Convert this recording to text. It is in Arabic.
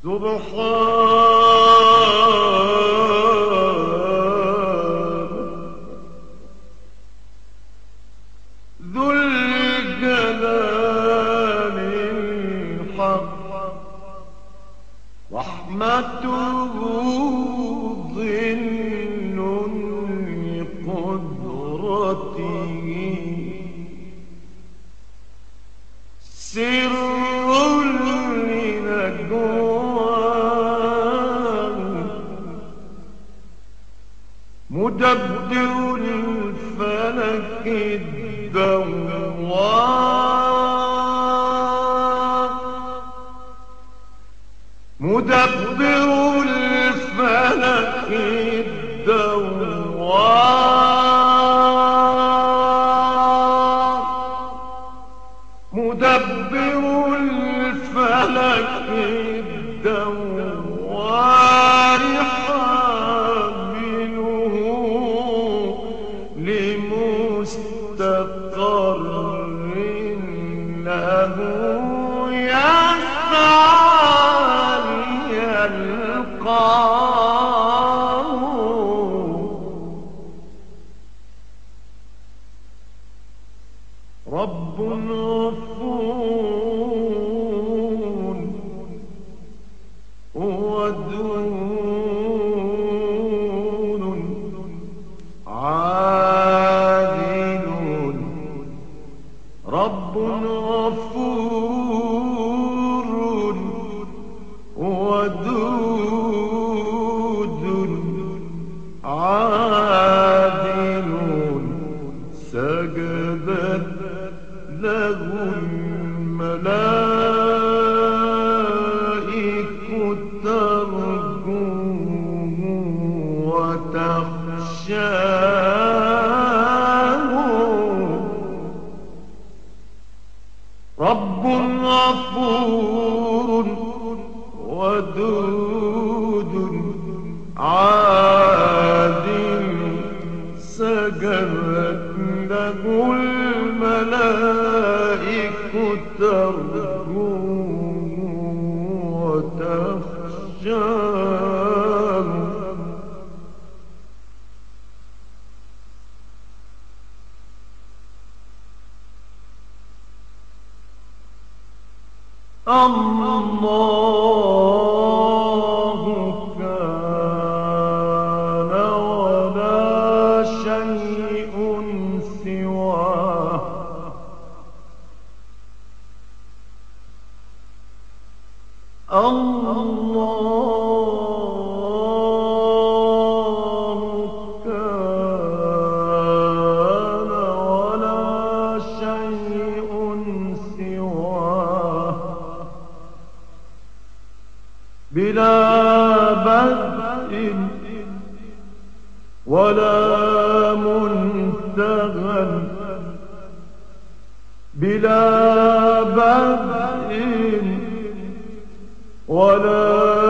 سبحان ذو الجلال الحق رحمته ظل لقدرته سر لنجواه مدبر الفلك الدوار مدبر الفلك الدوار مدبر الفلك الدوار حامله لمستقر له يسعى ليلقاه رب غفور ودود عادل رب غفور ودود عادل سجدت له الملائكة ترجوه وتخشاه رب غفور ودود عادل سجدت له الملائكة ترجوه وتخشاه الله كان ولا شيء سواه الله كان ولا شيء سواه بلا بدء ولا منتهى بلا بدء ولا